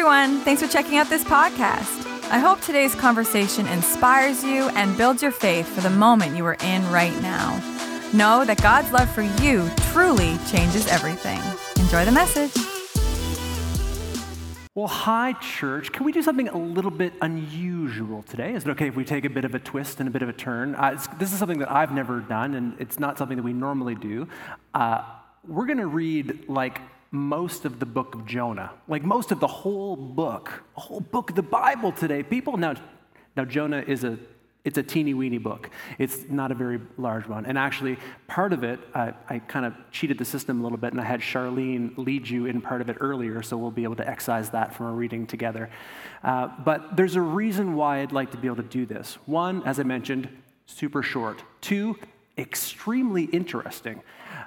everyone. Thanks for checking out this podcast. I hope today's conversation inspires you and builds your faith for the moment you are in right now. Know that God's love for you truly changes everything. Enjoy the message. Well, hi, church. Can we do something a little bit unusual today? Is it okay if we take a bit of a twist and a bit of a turn? This is something that I've never done, and it's not something that we normally do. We're going to read, most of the book of Jonah, most of the whole book of the Bible today. People, now Jonah it's a teeny-weeny book. It's not a very large one. And actually, part of it, I kind of cheated the system a little bit, and I had Charlene lead you in part of it earlier, so we'll be able to excise that from our reading together. But there's a reason why I'd like to be able to do this. One, as I mentioned, super short. Two, extremely interesting.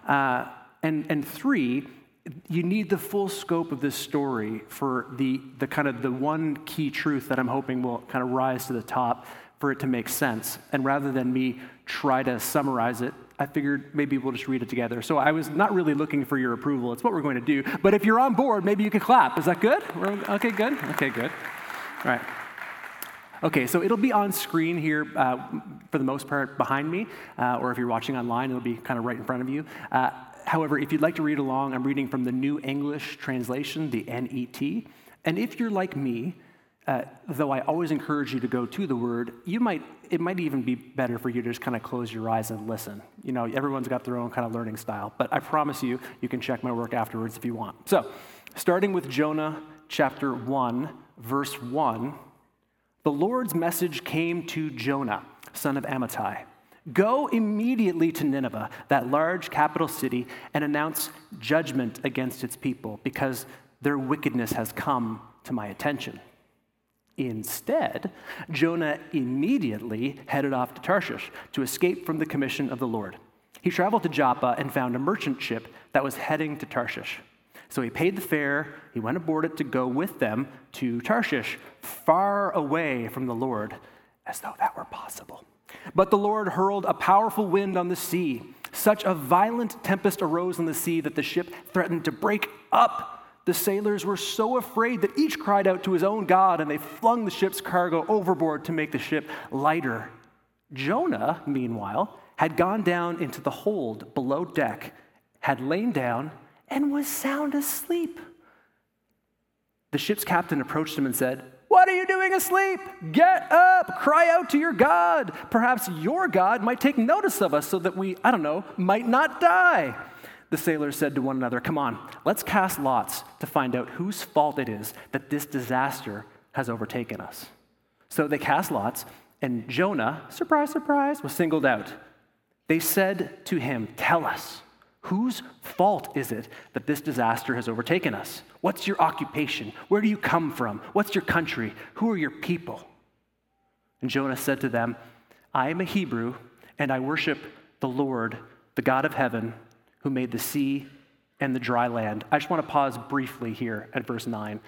And three, you need the full scope of this story for the one key truth that I'm hoping will kind of rise to the top for it to make sense. And rather than me try to summarize it, I figured maybe we'll just read it together. So I was not really looking for your approval. It's what we're going to do. But if you're on board, maybe you can clap. Is that good? Okay, good. Okay, good. All right. Okay, so it'll be on screen here for the most part behind me, or if you're watching online, it'll be kind of right in front of you. However, if you'd like to read along, I'm reading from the New English Translation, the NET. And if you're like me, though I always encourage you to go to the Word, it might even be better for you to just kind of close your eyes and listen. You know, everyone's got their own kind of learning style, but I promise you can check my work afterwards if you want. So, starting with Jonah chapter 1, verse 1, the Lord's message came to Jonah, son of Amittai. Go immediately to Nineveh, that large capital city, and announce judgment against its people, because their wickedness has come to my attention. Instead, Jonah immediately headed off to Tarshish to escape from the commission of the Lord. He traveled to Joppa and found a merchant ship that was heading to Tarshish. So he paid the fare, he went aboard it to go with them to Tarshish, far away from the Lord, as though that were possible. But the Lord hurled a powerful wind on the sea. Such a violent tempest arose on the sea that the ship threatened to break up. The sailors were so afraid that each cried out to his own God, and they flung the ship's cargo overboard to make the ship lighter. Jonah, meanwhile, had gone down into the hold below deck, had lain down, and was sound asleep. The ship's captain approached him and said, "What are you doing asleep? Get up, cry out to your God. Perhaps your God might take notice of us so that we, might not die." The sailors said to one another, "Come on, let's cast lots to find out whose fault it is that this disaster has overtaken us." So they cast lots, and Jonah, surprise, surprise, was singled out. They said to him, "Tell us, whose fault is it that this disaster has overtaken us? What's your occupation? Where do you come from? What's your country? Who are your people?" And Jonah said to them, "I am a Hebrew, and I worship the Lord, the God of heaven, who made the sea and the dry land." I just want to pause briefly here at verse 9.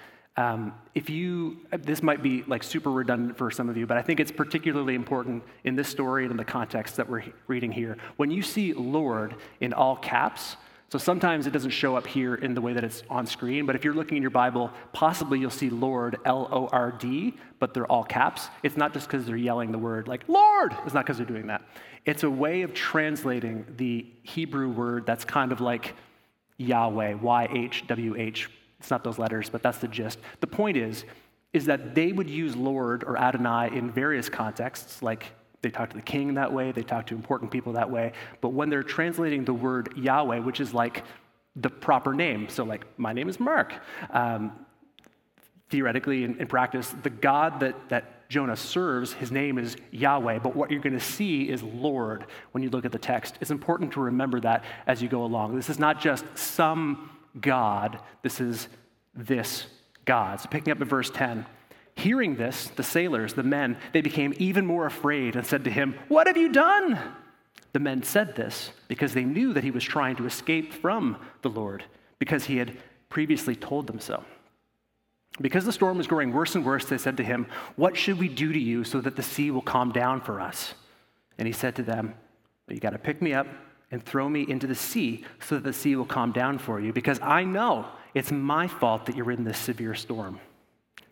This might be super redundant for some of you, but I think it's particularly important in this story and in the context that we're reading here. When you see Lord in all caps, so sometimes it doesn't show up here in the way that it's on screen, but if you're looking in your Bible, possibly you'll see Lord, L-O-R-D, but they're all caps. It's not just because they're yelling the word Lord. It's not because they're doing that. It's a way of translating the Hebrew word that's kind of like Yahweh, Y-H-W-H. It's not those letters, but that's the gist. The point is that they would use Lord or Adonai in various contexts, like they talk to the king that way, they talk to important people that way, but when they're translating the word Yahweh, which is like the proper name, so my name is Mark, theoretically, in practice, the God that Jonah serves, his name is Yahweh, but what you're going to see is Lord when you look at the text. It's important to remember that as you go along. This is not just some God, this is this God. So picking up at verse 10, hearing this, the sailors, the men, they became even more afraid and said to him, "What have you done?" The men said this because they knew that he was trying to escape from the Lord, because he had previously told them so. Because the storm was growing worse and worse, they said to him, "What should we do to you so that the sea will calm down for us?" And he said to them, "You got to pick me up and throw me into the sea so that the sea will calm down for you, because I know it's my fault that you're in this severe storm."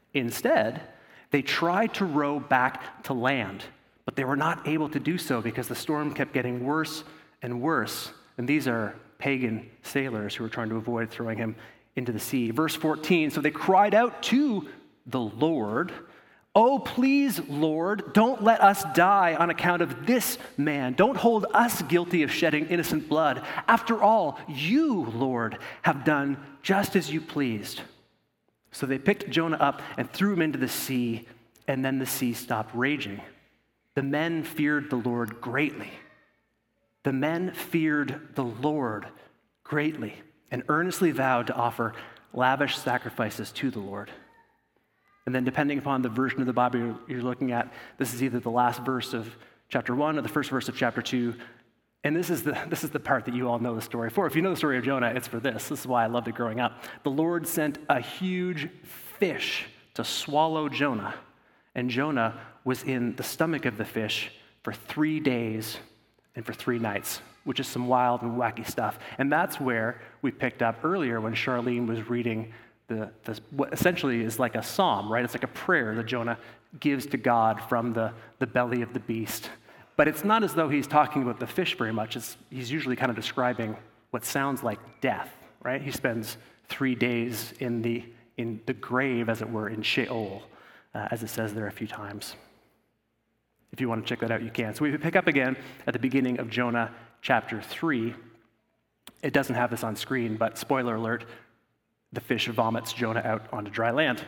Instead, they tried to row back to land, but they were not able to do so because the storm kept getting worse and worse. And these are pagan sailors who were trying to avoid throwing him into the sea. Verse 14, so they cried out to the Lord, "Oh, please, Lord, don't let us die on account of this man. Don't hold us guilty of shedding innocent blood. After all, you, Lord, have done just as you pleased." So they picked Jonah up and threw him into the sea, and then the sea stopped raging. The men feared the Lord greatly. The men feared the Lord greatly and earnestly vowed to offer lavish sacrifices to the Lord. And then depending upon the version of the Bible you're looking at, this is either the last verse of chapter 1 or the first verse of chapter 2. And this is the part that you all know the story for. If you know the story of Jonah, it's for this. This is why I loved it growing up. The Lord sent a huge fish to swallow Jonah. And Jonah was in the stomach of the fish for 3 days and for 3 nights, which is some wild and wacky stuff. And that's where we picked up earlier when Charlene was reading what essentially is like a psalm, right? It's like a prayer that Jonah gives to God from the belly of the beast. But it's not as though he's talking about the fish very much. He's usually kind of describing what sounds like death, right? He spends 3 days in the grave, as it were, in Sheol, as it says there a few times. If you want to check that out, you can. So we pick up again at the beginning of Jonah chapter 3. It doesn't have this on screen, but spoiler alert, the fish vomits Jonah out onto dry land.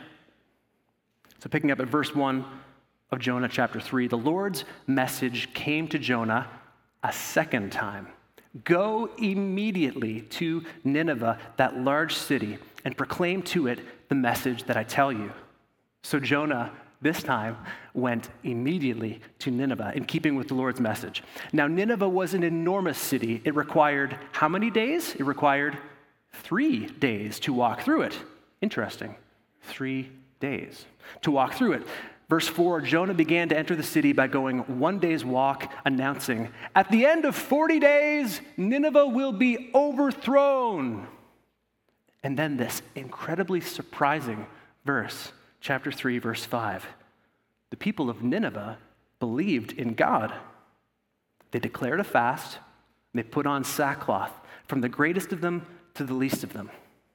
So picking up at verse 1 of Jonah chapter 3, the Lord's message came to Jonah a second time. "Go immediately to Nineveh, that large city, and proclaim to it the message that I tell you." So Jonah, this time, went immediately to Nineveh, in keeping with the Lord's message. Now, Nineveh was an enormous city. It required how many days? It required 3 days to walk through it. Interesting. 3 days to walk through it. Verse 4, Jonah began to enter the city by going 1 day's walk, announcing, "At the end of 40 days, Nineveh will be overthrown." And then this incredibly surprising verse, chapter 3, verse 5. The people of Nineveh believed in God. They declared a fast, and they put on sackcloth, from the greatest of them to the least of them.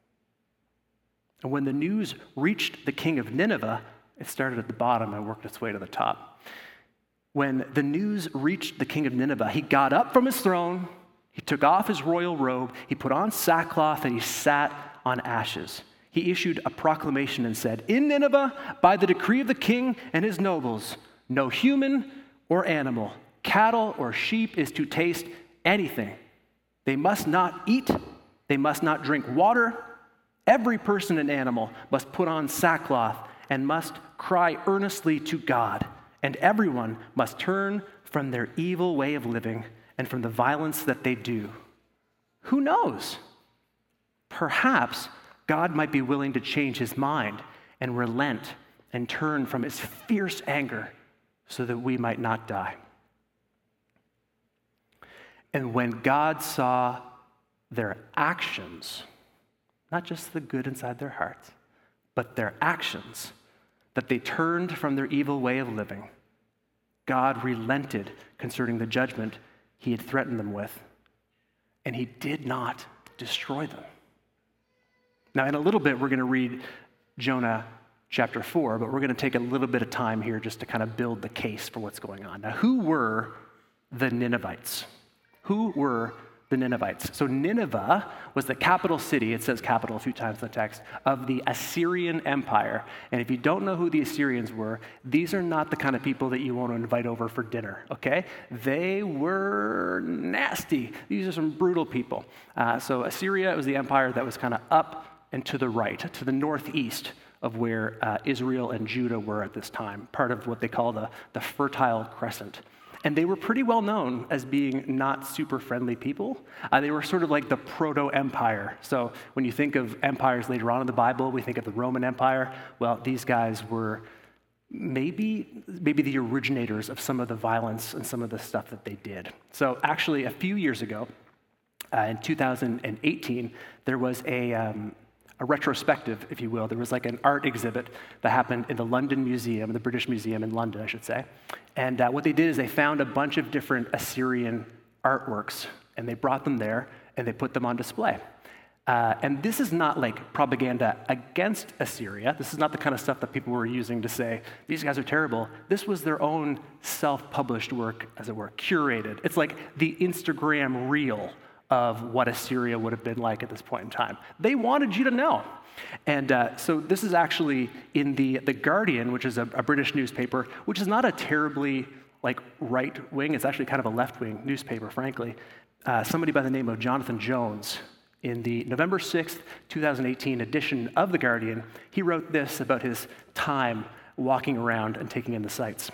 And when the news reached the king of Nineveh, it started at the bottom and worked its way to the top. When the news reached the king of Nineveh, he got up from his throne, he took off his royal robe, he put on sackcloth, and he sat on ashes. He issued a proclamation and said, "In Nineveh, by the decree of the king and his nobles, no human or animal, cattle or sheep is to taste anything. They must not eat, they must not drink water. Every person and animal must put on sackcloth and must cry earnestly to God, and everyone must turn from their evil way of living and from the violence that they do." Who knows? Perhaps God might be willing to change his mind and relent and turn from his fierce anger so that we might not die. And when God saw their actions, not just the good inside their hearts, but their actions, that they turned from their evil way of living, God relented concerning the judgment he had threatened them with, and he did not destroy them. Now, in a little bit, we're going to read Jonah chapter 4, but we're going to take a little bit of time here just to kind of build the case for what's going on. Now, who were the Ninevites? Who were the Ninevites? So Nineveh was the capital city, it says capital a few times in the text, of the Assyrian Empire. And if you don't know who the Assyrians were, these are not the kind of people that you want to invite over for dinner, okay? They were nasty. These are some brutal people. So Assyria was the empire that was kind of up and to the right, to the northeast of where Israel and Judah were at this time, part of what they call the Fertile Crescent. And they were pretty well known as being not super friendly people. They were sort of like the proto-empire. So when you think of empires later on in the Bible, we think of the Roman Empire. Well, these guys were maybe the originators of some of the violence and some of the stuff that they did. So actually, a few years ago, in 2018, there was a a retrospective, if you will. There was like an art exhibit that happened in the London Museum, the British Museum in London, I should say. And what they did is they found a bunch of different Assyrian artworks, and they brought them there, and they put them on display. And this is not like propaganda against Assyria. This is not the kind of stuff that people were using to say, these guys are terrible. This was their own self-published work, as it were, curated. It's like the Instagram reel of what Assyria would have been like at this point in time. They wanted you to know. And so this is actually in the Guardian, which is a British newspaper, which is not a terribly like right-wing. It's actually kind of a left-wing newspaper, frankly. Somebody by the name of Jonathan Jones, in the November 6th, 2018 edition of The Guardian, he wrote this about his time walking around and taking in the sights.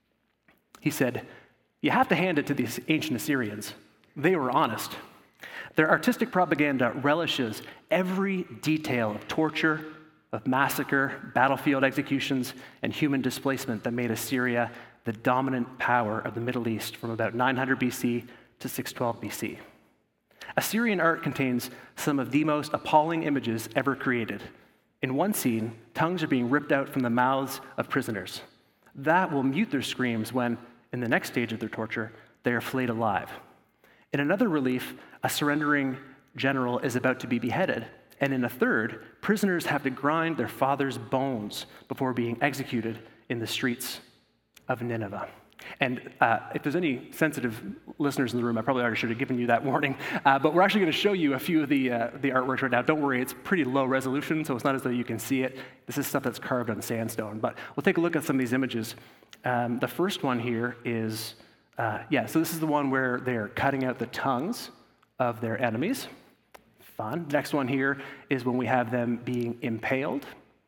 He said, "You have to hand it to these ancient Assyrians. They were honest. Their artistic propaganda relishes every detail of torture, of massacre, battlefield executions, and human displacement that made Assyria the dominant power of the Middle East from about 900 BC to 612 BC. Assyrian art contains some of the most appalling images ever created. In one scene, tongues are being ripped out from the mouths of prisoners. That will mute their screams when, in the next stage of their torture, they are flayed alive. In another relief, a surrendering general is about to be beheaded, and in a third, prisoners have to grind their father's bones before being executed in the streets of Nineveh." And if there's any sensitive listeners in the room, I probably already should have given you that warning. But we're actually going to show you a few of the artworks right now. Don't worry, it's pretty low resolution, so it's not as though you can see it. This is stuff that's carved on sandstone. But we'll take a look at some of these images. The first one here is, so this is the one where they're cutting out the tongues of their enemies. Fun. Next one here is when we have them being impaled.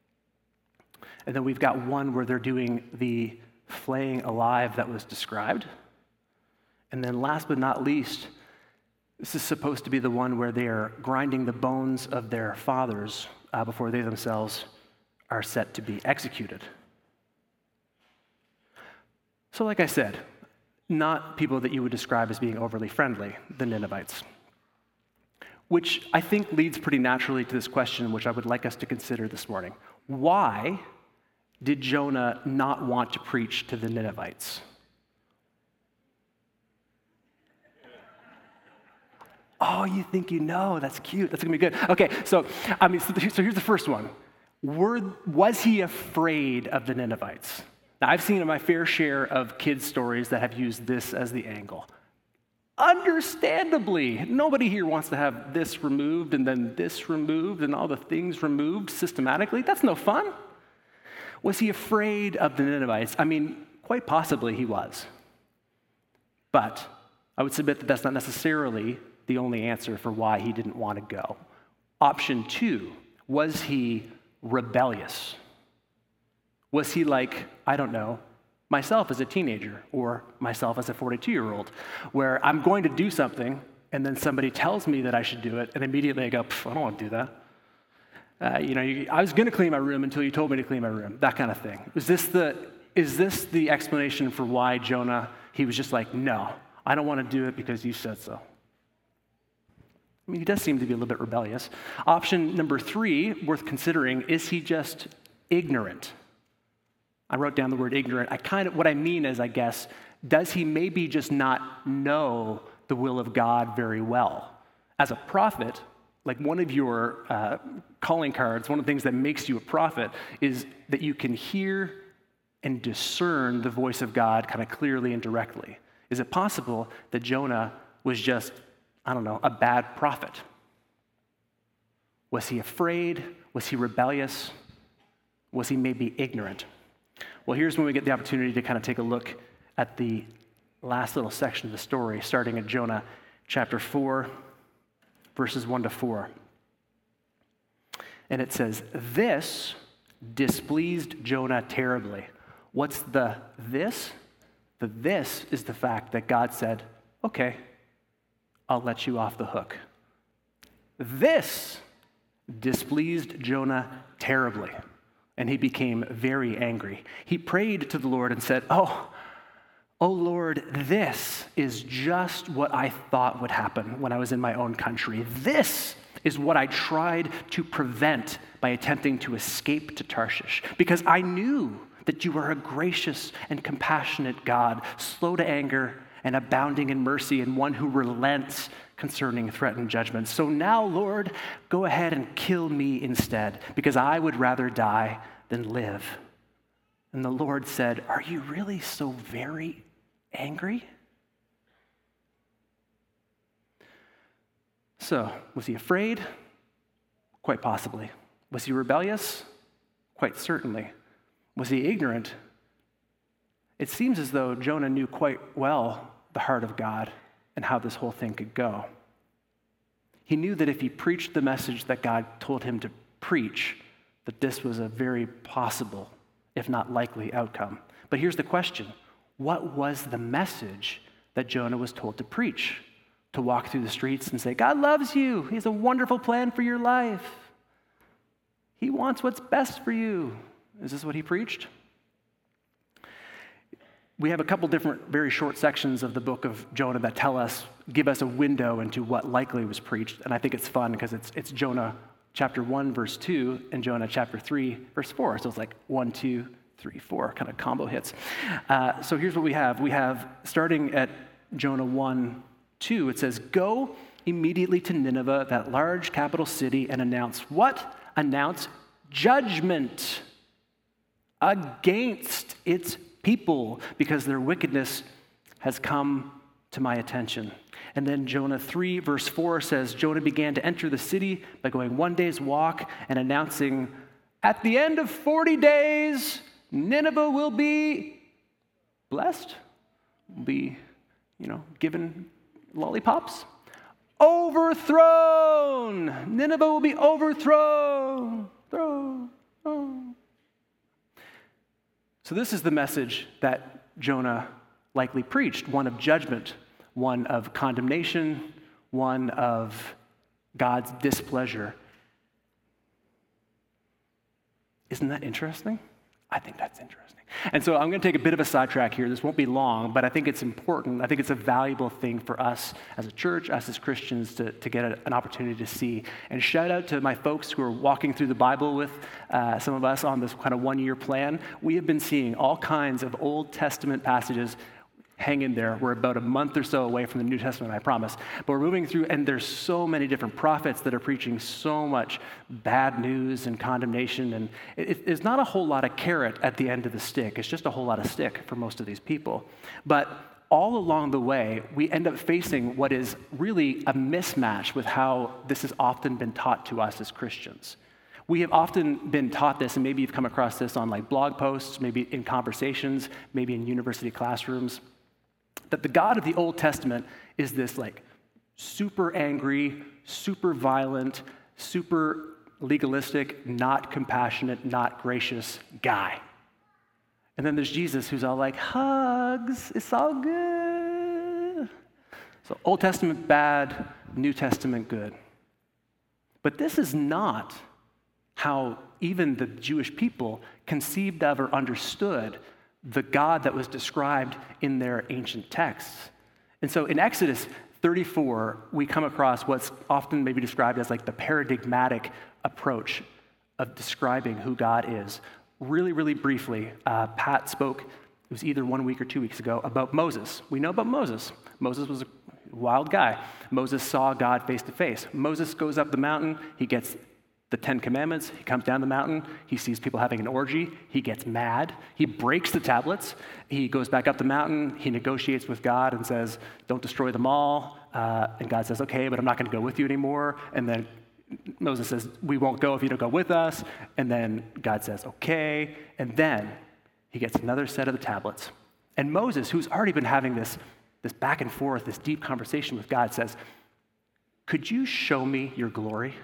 And then we've got one where they're doing the flaying alive that was described. And then last but not least, this is supposed to be the one where they are grinding the bones of their fathers before they themselves are set to be executed. So like I said, not people that you would describe as being overly friendly, the Ninevites. Which I think leads pretty naturally to this question, which I would like us to consider this morning. Why did Jonah not want to preach to the Ninevites? Oh, you think you know? That's cute. That's going to be good. Okay, so here's the first one. Was he afraid of the Ninevites? Now, I've seen my fair share of kids' stories that have used this as the angle. Understandably, nobody here wants to have this removed and then this removed and all the things removed systematically. That's no fun. Was he afraid of the Ninevites? I mean, quite possibly he was. But I would submit that that's not necessarily the only answer for why he didn't want to go. Option 2, was he rebellious? Was he like, I don't know, myself as a teenager or myself as a 42-year-old, where I'm going to do something and then somebody tells me that I should do it and immediately I go, I don't want to do that. I was going to clean my room until you told me to clean my room, that kind of thing. Is this the explanation for why Jonah, he was just like, no, I don't want to do it because you said so? I mean, he does seem to be a little bit rebellious. Option number 3, worth considering, is he just ignorant? I wrote down the word ignorant. What I mean is, I guess, does he maybe just not know the will of God very well? As a prophet, like one of your calling cards, one of the things that makes you a prophet is that you can hear and discern the voice of God kind of clearly and directly. Is it possible that Jonah was just, a bad prophet? Was he afraid? Was he rebellious? Was he maybe ignorant? Well, here's when we get the opportunity to kind of take a look at the last little section of the story, starting in Jonah chapter 4, verses 1 to 4. And it says, "This displeased Jonah terribly." What's the this? The this is the fact that God said, okay, I'll let you off the hook. This displeased Jonah terribly, and he became very angry. He prayed to the Lord and said, Oh Lord, this is just what I thought would happen when I was in my own country. This is what I tried to prevent by attempting to escape to Tarshish, because I knew that you are a gracious and compassionate God, slow to anger and abounding in mercy, and one who relents concerning threatened judgments. So now, Lord, go ahead and kill me instead, because I would rather die than live. And the Lord said, are you really so very angry? So, was he afraid? Quite possibly. Was he rebellious? Quite certainly. Was he ignorant? It seems as though Jonah knew quite well the heart of God and how this whole thing could go. He knew that if he preached the message that God told him to preach, that this was a very possible, if not likely, outcome. But here's the question. What was the message that Jonah was told to preach? To walk through the streets and say, God loves you. He has a wonderful plan for your life. He wants what's best for you. Is this what he preached? We have a couple different very short sections of the book of Jonah that give us a window into what likely was preached. And I think it's fun because it's Jonah chapter 1, verse 2, and Jonah chapter 3, verse 4. So it's like 1, 2, 3, 4 kind of combo hits. So here's what we have. We have, starting at Jonah 1, 2, it says, go immediately to Nineveh, that large capital city, and announce what? Announce judgment against its people, because their wickedness has come to my attention. And then Jonah 3, verse 4 says, Jonah began to enter the city by going 1 day's walk and announcing, at the end of 40 days, Nineveh will be blessed, will be, given lollipops. Overthrown! Nineveh will be overthrown. So this is the message that Jonah likely preached, one of judgment, one of condemnation, one of God's displeasure. Isn't that interesting? I think that's interesting. And so I'm going to take a bit of a sidetrack here. This won't be long, but I think it's important. I think it's a valuable thing for us as a church, us as Christians, to get an opportunity to see. And shout out to my folks who are walking through the Bible with some of us on this kind of 1-year plan. We have been seeing all kinds of Old Testament passages. Hang in there. We're about a month or so away from the New Testament, I promise. But we're moving through, and there's so many different prophets that are preaching so much bad news and condemnation. And it's not a whole lot of carrot at the end of the stick. It's just a whole lot of stick for most of these people. But all along the way, we end up facing what is really a mismatch with how this has often been taught to us as Christians. We have often been taught this, and maybe you've come across this on like blog posts, maybe in conversations, maybe in university classrooms, that the God of the Old Testament is this like super angry, super violent, super legalistic, not compassionate, not gracious guy. And then there's Jesus who's all like, hugs, it's all good. So Old Testament bad, New Testament good. But this is not how even the Jewish people conceived of or understood the God that was described in their ancient texts. And so in Exodus 34, we come across what's often maybe described as like the paradigmatic approach of describing who God is. Really, really briefly, Pat spoke, it was either 1 week or 2 weeks ago, about Moses. We know about Moses. Moses was a wild guy. Moses saw God face to face. Moses goes up the mountain, he gets the 10 Commandments, he comes down the mountain, he sees people having an orgy, he gets mad, he breaks the tablets, he goes back up the mountain, he negotiates with God and says, don't destroy them all, and God says, okay, but I'm not going to go with you anymore, and then Moses says, we won't go if you don't go with us, and then God says, okay, and then he gets another set of the tablets, and Moses, who's already been having this back and forth, this deep conversation with God, says, could you show me your glory?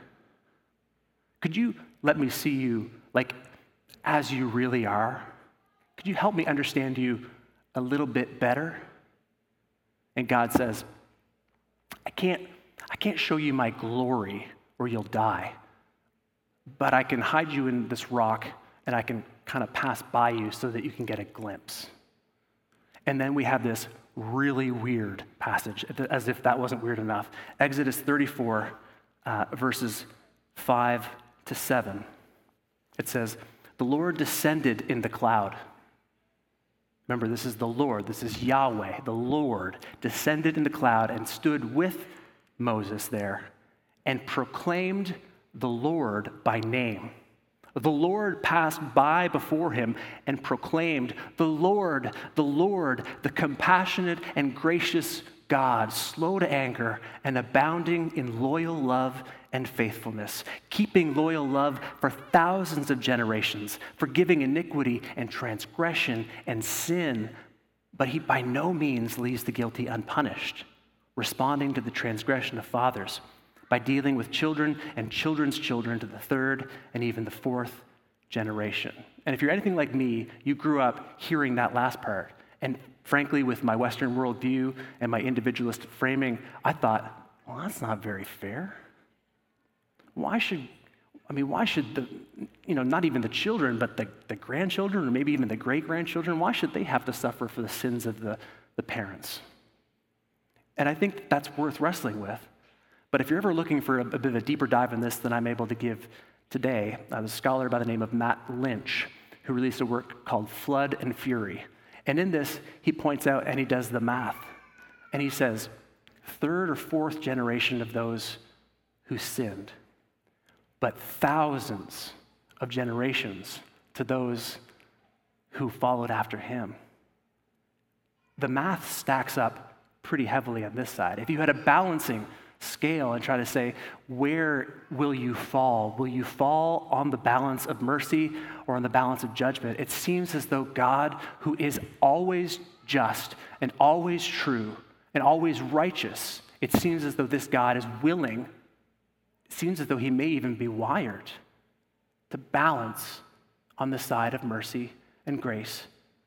Could you let me see you like as you really are? Could you help me understand you a little bit better? And God says, I can't show you my glory or you'll die, but I can hide you in this rock and I can kind of pass by you so that you can get a glimpse. And then we have this really weird passage, as if that wasn't weird enough. Exodus 34, verses 5 to 7. It says, "The Lord descended in the cloud." Remember, this is the Lord. This is Yahweh. The Lord descended in the cloud and stood with Moses there and proclaimed the Lord by name. The Lord passed by before him and proclaimed, the Lord, the compassionate and gracious God, slow to anger and abounding in loyal love and faithfulness, keeping loyal love for thousands of generations, forgiving iniquity and transgression and sin, but he by no means leaves the guilty unpunished, responding to the transgression of fathers by dealing with children and children's children to the third and even the fourth generation. And if you're anything like me, you grew up hearing that last part. And frankly, with my Western worldview and my individualist framing, I thought, well, that's not very fair. Why should the, not even the children, but the grandchildren, or maybe even the great-grandchildren, why should they have to suffer for the sins of the parents? And I think that's worth wrestling with. But if you're ever looking for a bit of a deeper dive in this than I'm able to give today, there's a scholar by the name of Matt Lynch who released a work called Flood and Fury. And in this, he points out and he does the math. And he says, third or fourth generation of those who sinned, but thousands of generations to those who followed after him. The math stacks up pretty heavily on this side. If you had a balancing scale and try to say, where will you fall? Will you fall on the balance of mercy or on the balance of judgment? It seems as though God, who is always just and always true and always righteous, it seems as though this God is willing, it seems as though he may even be wired to balance on the side of mercy and grace.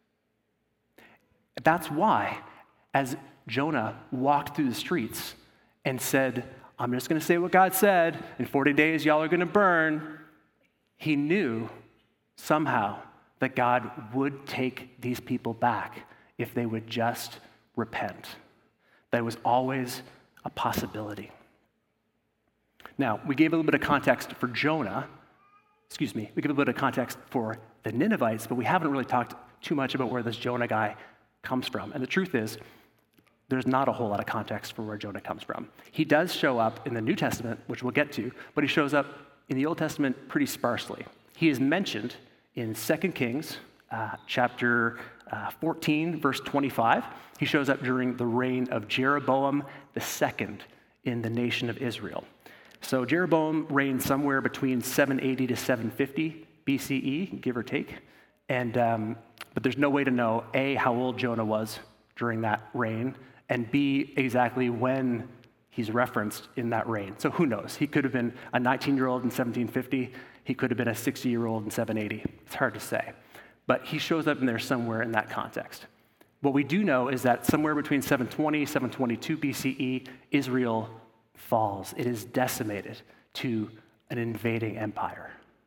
That's why, as Jonah walked through the streets and said, I'm just going to say what God said, in 40 days y'all are going to burn, he knew somehow that God would take these people back if they would just repent. That was always a possibility. Now, we gave a little bit of context for Jonah. We gave a little bit of context for the Ninevites, but we haven't really talked too much about where this Jonah guy comes from. And the truth is, there's not a whole lot of context for where Jonah comes from. He does show up in the New Testament, which we'll get to, but he shows up in the Old Testament pretty sparsely. He is mentioned in 2 Kings chapter 14, verse 25. He shows up during the reign of Jeroboam II in the nation of Israel. So Jeroboam reigned somewhere between 780 to 750 BCE, give or take. And but there's no way to know, A, how old Jonah was during that reign, and B, exactly when he's referenced in that reign. So who knows? He could have been a 19-year-old in 1750. He could have been a 60-year-old in 780. It's hard to say. But he shows up in there somewhere in that context. What we do know is that somewhere between 720, 722 BCE, Israel falls. It is decimated to an invading empire.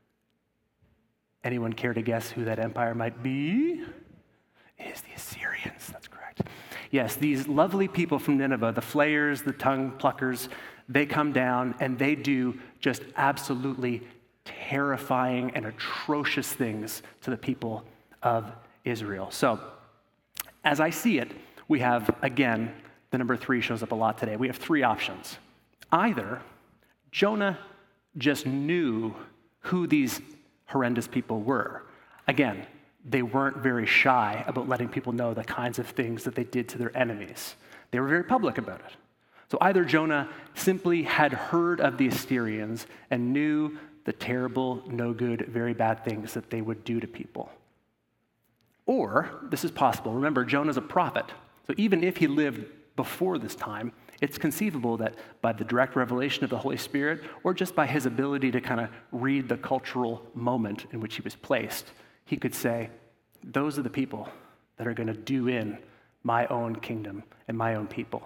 Anyone care to guess who that empire might be? It is the Assyrians. That's correct. Yes, these lovely people from Nineveh, the flayers, the tongue pluckers, they come down and they do just absolutely terrifying and atrocious things to the people of Israel. So, as I see it, we have, again, the number 3 shows up a lot today. We have 3 options. Either Jonah just knew who these horrendous people were. Again, they weren't very shy about letting people know the kinds of things that they did to their enemies. They were very public about it. So either Jonah simply had heard of the Assyrians and knew the terrible, no good, very bad things that they would do to people. Or, this is possible, remember, Jonah's a prophet. So even if he lived before this time, it's conceivable that by the direct revelation of the Holy Spirit, or just by his ability to kind of read the cultural moment in which he was placed, he could say, those are the people that are going to do in my own kingdom and my own people.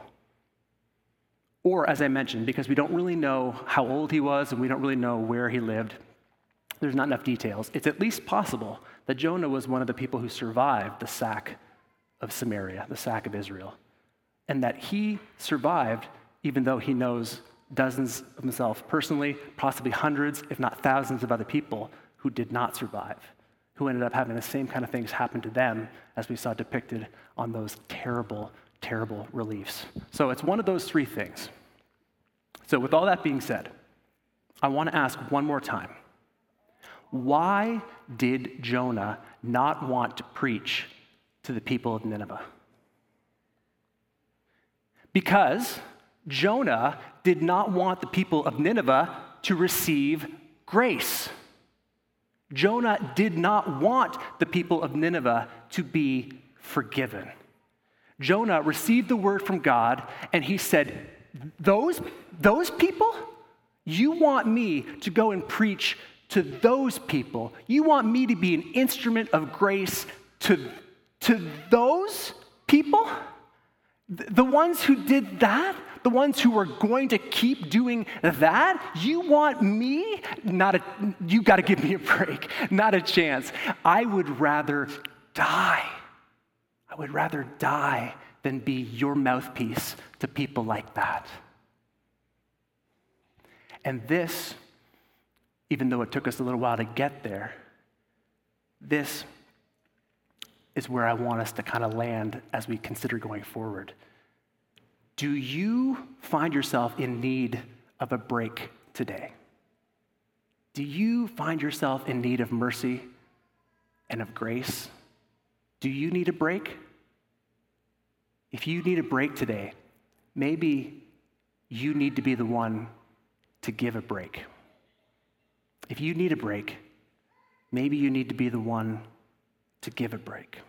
Or, as I mentioned, because we don't really know how old he was and we don't really know where he lived, there's not enough details. It's at least possible that Jonah was one of the people who survived the sack of Samaria, the sack of Israel, and that he survived even though he knows dozens of himself personally, possibly hundreds, if not thousands of other people who did not survive, who ended up having the same kind of things happen to them as we saw depicted on those terrible, terrible reliefs. So it's one of those three things. So with all that being said, I want to ask one more time, why did Jonah not want to preach to the people of Nineveh? Because Jonah did not want the people of Nineveh to receive grace. Jonah did not want the people of Nineveh to be forgiven. Jonah received the word from God, and he said, those people? You want me to go and preach to those people? You want me to be an instrument of grace to those people? The ones who did that? The ones who were going to keep doing that? You want me? You got to give me a break. Not a chance. I would rather die. I would rather die than be your mouthpiece to people like that. And this, even though it took us a little while to get there, this is where I want us to kind of land as we consider going forward. Do you find yourself in need of a break today? Do you find yourself in need of mercy and of grace? Do you need a break? If you need a break today, maybe you need to be the one to give a break. If you need a break, maybe you need to be the one to give a break.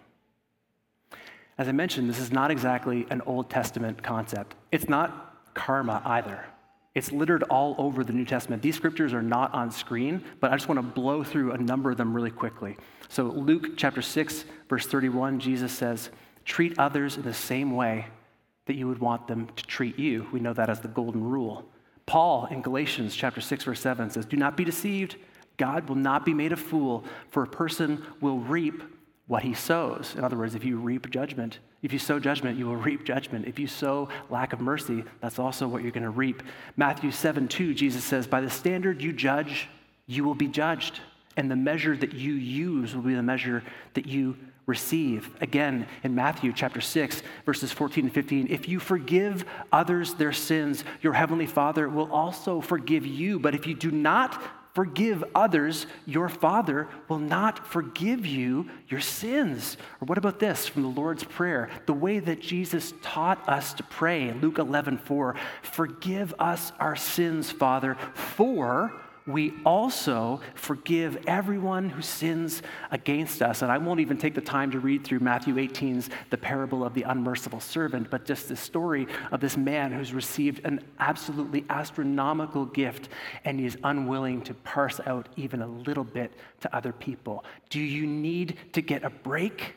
As I mentioned, this is not exactly an Old Testament concept. It's not karma either. It's littered all over the New Testament. These scriptures are not on screen, but I just want to blow through a number of them really quickly. So Luke chapter 6, verse 31, Jesus says, treat others in the same way that you would want them to treat you. We know that as the golden rule. Paul in Galatians chapter 6, verse 7 says, do not be deceived. God will not be made a fool, for a person will reap what he sows. In other words, if you sow judgment, you will reap judgment. If you sow lack of mercy, that's also what you're going to reap. Matthew 7:2, Jesus says, by the standard you judge, you will be judged. And the measure that you use will be the measure that you receive. Again, in Matthew chapter 6, verses 14 and 15, if you forgive others their sins, your heavenly Father will also forgive you. But if you do not forgive others, your Father will not forgive you your sins. Or what about this from the Lord's Prayer? The way that Jesus taught us to pray, Luke 11:4, forgive us our sins, Father, for we also forgive everyone who sins against us. And I won't even take the time to read through Matthew 18's the parable of the unmerciful servant, but just the story of this man who's received an absolutely astronomical gift and he is unwilling to parse out even a little bit to other people. Do you need to get a break?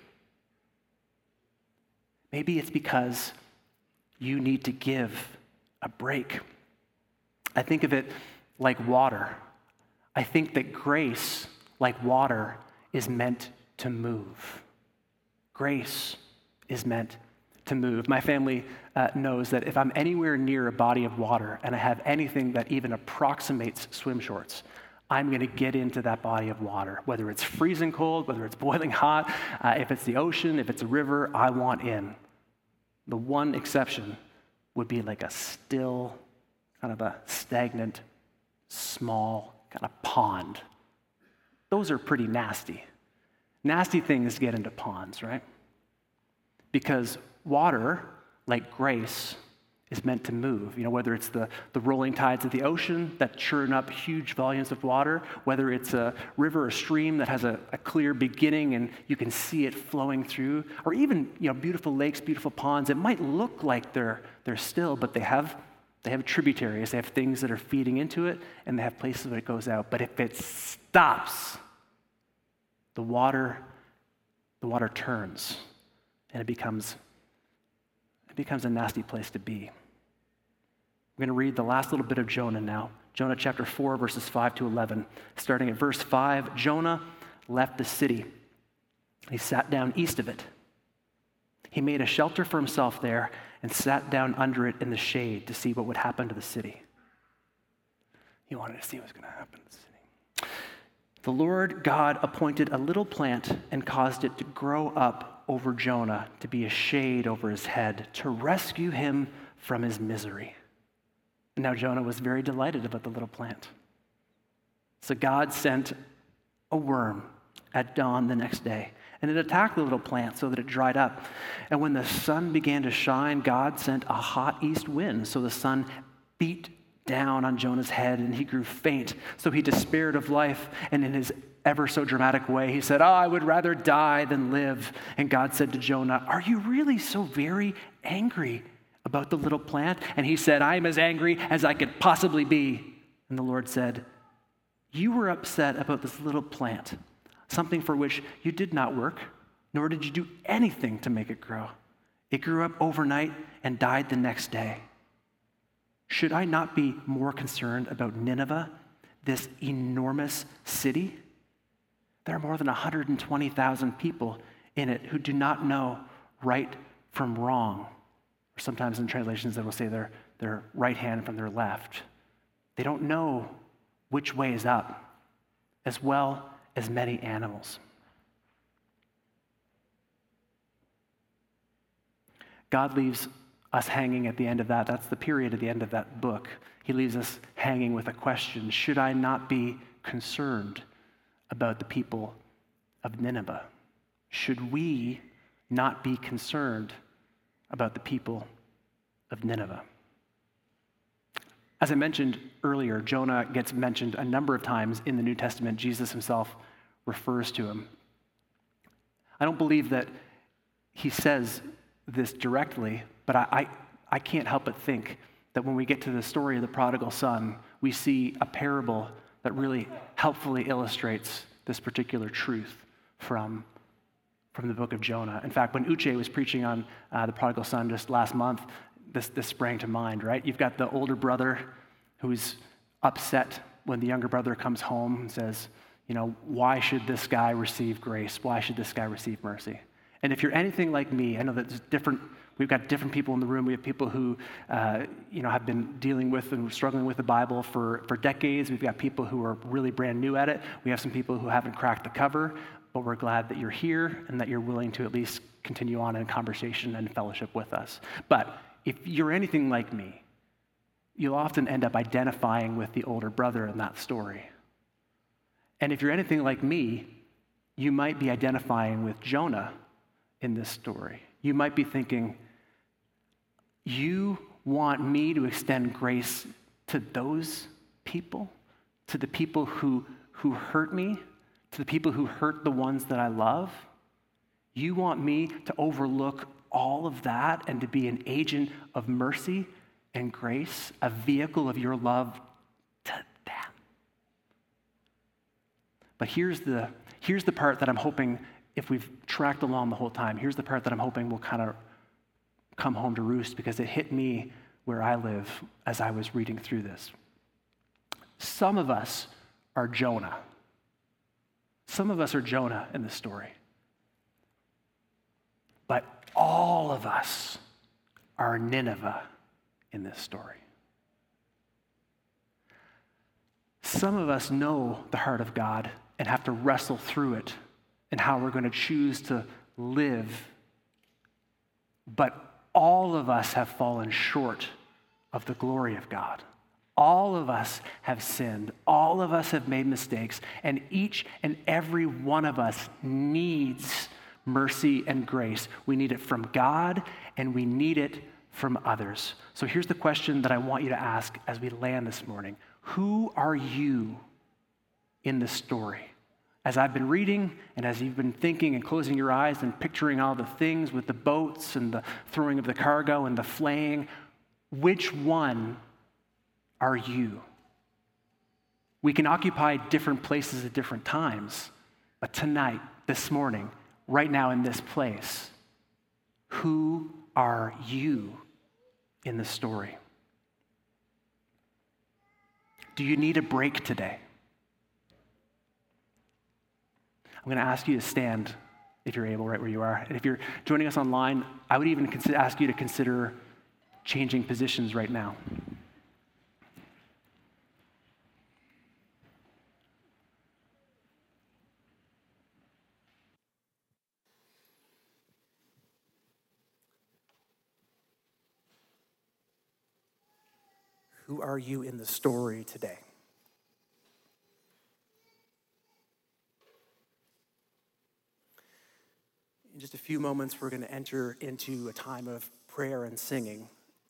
Maybe it's because you need to give a break. I think of it like water. I think that grace, like water, is meant to move. Grace is meant to move. My family knows that if I'm anywhere near a body of water and I have anything that even approximates swim shorts, I'm going to get into that body of water, whether it's freezing cold, whether it's boiling hot, if it's the ocean, if it's a river, I want in. The one exception would be like a still, kind of a stagnant, small kind of pond. Those are pretty nasty. Nasty things get into ponds, right? Because water, like grace, is meant to move. You know, whether it's the rolling tides of the ocean that churn up huge volumes of water, whether it's a river or stream that has a clear beginning and you can see it flowing through, or even, beautiful lakes, beautiful ponds. It might look like they're still, but they have tributaries, they have things that are feeding into it, and they have places where it goes out. But if it stops, the water turns, and it becomes a nasty place to be. We're going to read the last little bit of Jonah now. Jonah chapter 4, verses 5 to 11. Starting at verse 5, Jonah left the city. He sat down east of it. He made a shelter for himself there and sat down under it in the shade to see what would happen to the city. He wanted to see what was going to happen in the city. The Lord God appointed a little plant and caused it to grow up over Jonah to be a shade over his head, to rescue him from his misery. And now Jonah was very delighted about the little plant. So God sent a worm at dawn the next day, and it attacked the little plant so that it dried up. And when the sun began to shine, God sent a hot east wind, so the sun beat down on Jonah's head, and he grew faint. So he despaired of life, and in his ever so dramatic way, he said, I would rather die than live. And God said to Jonah, are you really so very angry about the little plant? And he said, I am as angry as I could possibly be. And the Lord said, you were upset about this little plant, something for which you did not work, nor did you do anything to make it grow. It grew up overnight and died the next day. Should I not be more concerned about Nineveh, this enormous city? There are more than 120,000 people in it who do not know right from wrong. Or sometimes in translations they will say their right hand from their left. They don't know which way is up, as well as many animals. God leaves us hanging at the end of that. That's the period at the end of that book. He leaves us hanging with a question. Should I not be concerned about the people of Nineveh? Should we not be concerned about the people of Nineveh? As I mentioned earlier, Jonah gets mentioned a number of times in the New Testament. Jesus himself refers to him. I don't believe that he says this directly, but I can't help but think that when we get to the story of the prodigal son, we see a parable that really helpfully illustrates this particular truth from the book of Jonah. In fact, when Uche was preaching on the prodigal son just last month, this sprang to mind, right? You've got the older brother who's upset when the younger brother comes home and says, why should this guy receive grace? Why should this guy receive mercy? And if you're anything like me, I know that we've got different people in the room. We have people who, have been dealing with and struggling with the Bible for decades. We've got people who are really brand new at it. We have some people who haven't cracked the cover, but we're glad that you're here and that you're willing to at least continue on in conversation and fellowship with us. But if you're anything like me, you'll often end up identifying with the older brother in that story. And if you're anything like me, you might be identifying with Jonah in this story. You might be thinking, you want me to extend grace to those people, to the people who hurt me, to the people who hurt the ones that I love? You want me to overlook all of that and to be an agent of mercy and grace, a vehicle of your love to them? But here's the part that I'm hoping, if we've tracked along the whole time, here's the part that I'm hoping will kind of come home to roost, because it hit me where I live as I was reading through this. Some of us are Jonah. Some of us are Jonah in this story. But all of us are Nineveh in this story. Some of us know the heart of God and have to wrestle through it and how we're going to choose to live. But all of us have fallen short of the glory of God. All of us have sinned. All of us have made mistakes. And each and every one of us needs mercy and grace. We need it from God, and we need it from others. So here's the question that I want you to ask as we land this morning. Who are you in this story? As I've been reading, and as you've been thinking and closing your eyes and picturing all the things with the boats and the throwing of the cargo and the flaying, which one are you? We can occupy different places at different times, but tonight, this morning, right now in this place, who are you in the story? Do you need a break today? I'm going to ask you to stand if you're able, right where you are. And if you're joining us online, I would even ask you to consider changing positions right now. Who are you in the story today? In just a few moments, we're going to enter into a time of prayer and singing.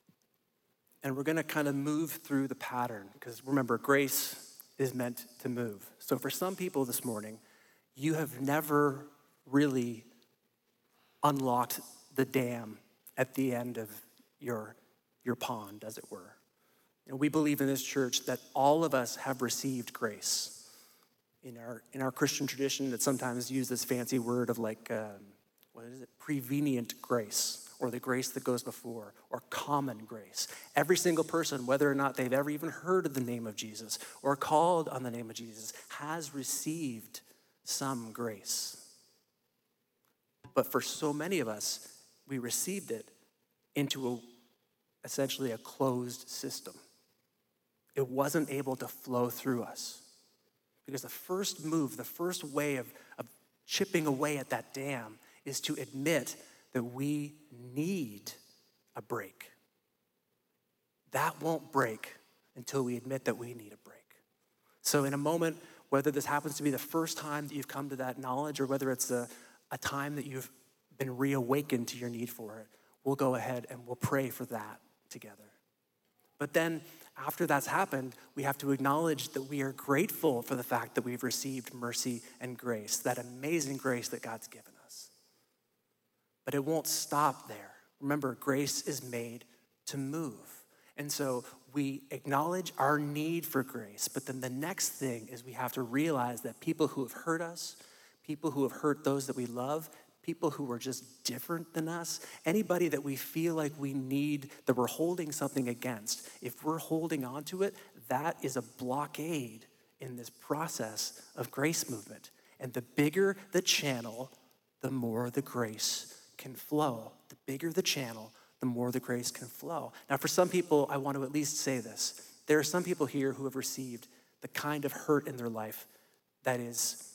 And we're going to kind of move through the pattern, because remember, grace is meant to move. So for some people this morning, you have never really unlocked the dam at the end of your pond, as it were. And we believe in this church that all of us have received grace. In our Christian tradition, it's sometimes used this fancy word of prevenient grace, or the grace that goes before, or common grace. Every single person, whether or not they've ever even heard of the name of Jesus or called on the name of Jesus, has received some grace. But for so many of us, we received it into essentially a closed system. It wasn't able to flow through us. Because the first move, the first way of chipping away at that dam is to admit that we need a break. That won't break until we admit that we need a break. So in a moment, whether this happens to be the first time that you've come to that knowledge, or whether it's a time that you've been reawakened to your need for it, we'll go ahead and we'll pray for that together. But then after that's happened, we have to acknowledge that we are grateful for the fact that we've received mercy and grace, that amazing grace that God's given us. But it won't stop there. Remember, grace is made to move. And so we acknowledge our need for grace, but then the next thing is we have to realize that people who have hurt us, people who have hurt those that we love, people who are just different than us, anybody that we feel like we need, that we're holding something against, if we're holding on to it, that is a blockade in this process of grace movement. And the bigger the channel, the more the grace can flow. The bigger the channel, the more the grace can flow. Now, for some people, I want to at least say this. There are some people here who have received the kind of hurt in their life that is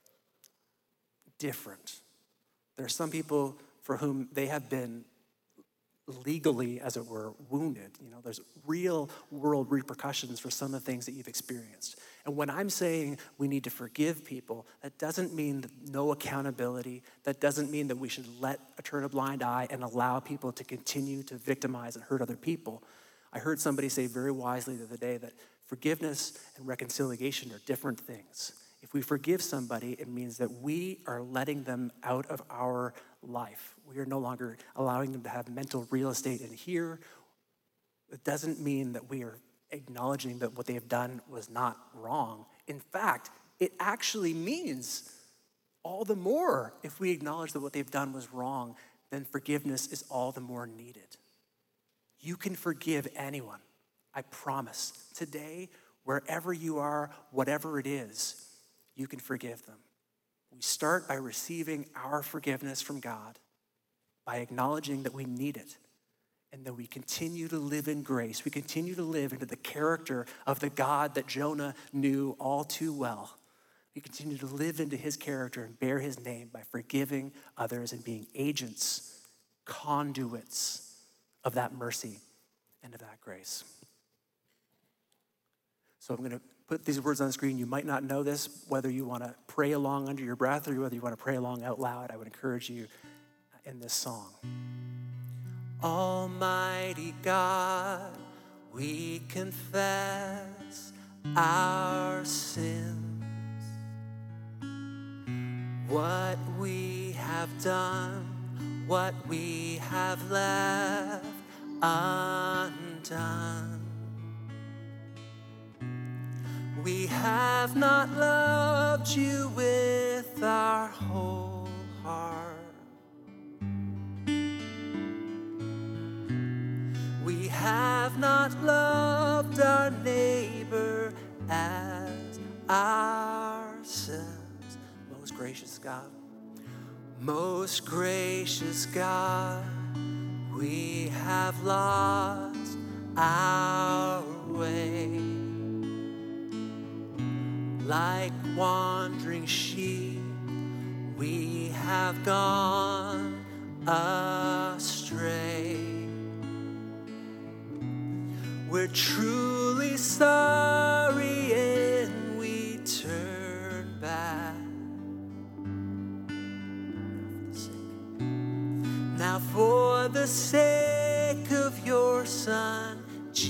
different. There are some people for whom they have been legally, as it were, wounded. There's real world repercussions for some of the things that you've experienced. And when I'm saying we need to forgive people, that doesn't mean no accountability. That doesn't mean that we should turn a blind eye and allow people to continue to victimize and hurt other people. I heard somebody say very wisely the other day that forgiveness and reconciliation are different things. If we forgive somebody, it means that we are letting them out of our life. We are no longer allowing them to have mental real estate in here. It doesn't mean that we are acknowledging that what they have done was not wrong. In fact, it actually means all the more if we acknowledge that what they've done was wrong, then forgiveness is all the more needed. You can forgive anyone, I promise. Today, wherever you are, whatever it is, you can forgive them. We start by receiving our forgiveness from God, by acknowledging that we need it, and then we continue to live in grace. We continue to live into the character of the God that Jonah knew all too well. We continue to live into his character and bear his name by forgiving others and being agents, conduits of that mercy and of that grace. So I'm going to put these words on the screen. You might not know this, whether you want to pray along under your breath or whether you want to pray along out loud. I would encourage you in this song. Almighty God, we confess our sins, what we have done, what we have left undone. We have not loved you with our whole heart. We have not loved our neighbor as ourselves. Most gracious God, most gracious God, we have lost our way. Like wandering sheep, we have gone astray. we're truly sorry and we turn back. Now for the sake of your Son,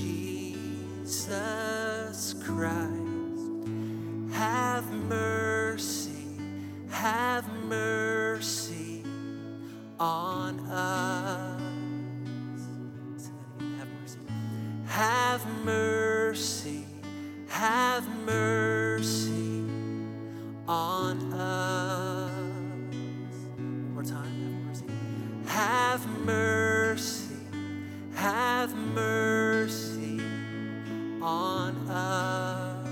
Jesus Christ, have mercy on us. Have mercy on us. One more time, have mercy on us.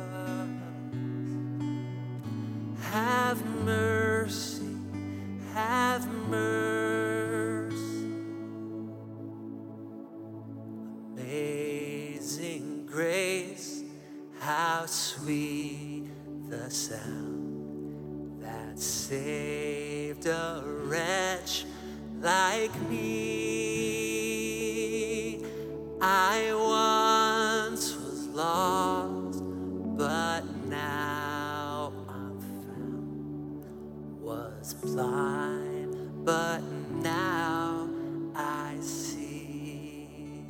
Have mercy. Amazing grace, how sweet the sound that saved a wretch like me. I once was lost, but now I'm found. Was blind, but now I see.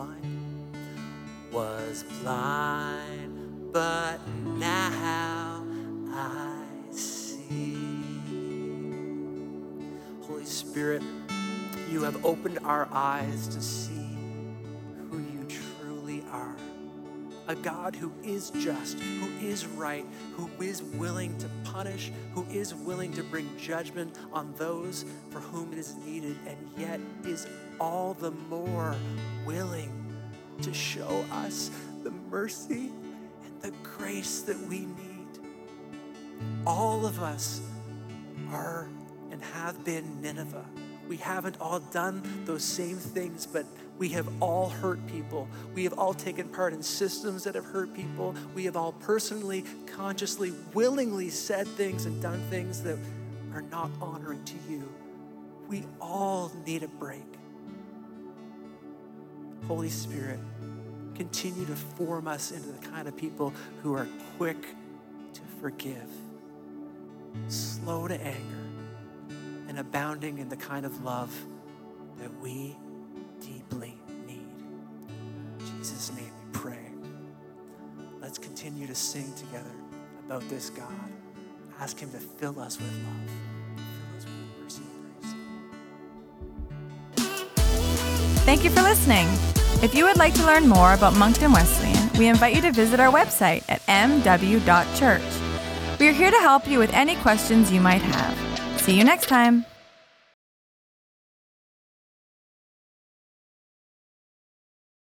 Was blind, but now I see. Holy Spirit, you have opened our eyes to see who you truly are. A God who is just, who is right, who is willing to punish, who is willing to bring judgment on those for whom it is needed, and yet is all the more willing to show us the mercy and the grace that we need. All of us are and have been Nineveh. We haven't all done those same things, but we have all hurt people. We have all taken part in systems that have hurt people. We have all personally, consciously, willingly said things and done things that are not honoring to you. We all need a break. Holy Spirit, continue to form us into the kind of people who are quick to forgive, slow to anger, and abounding in the kind of love that we deeply need. In Jesus' name we pray. Let's continue to sing together about this God. Ask him to fill us with love. Fill us with mercy and grace. Thank you for listening. If you would like to learn more about Moncton Wesleyan, we invite you to visit our website at mw.church. We are here to help you with any questions you might have. See you next time.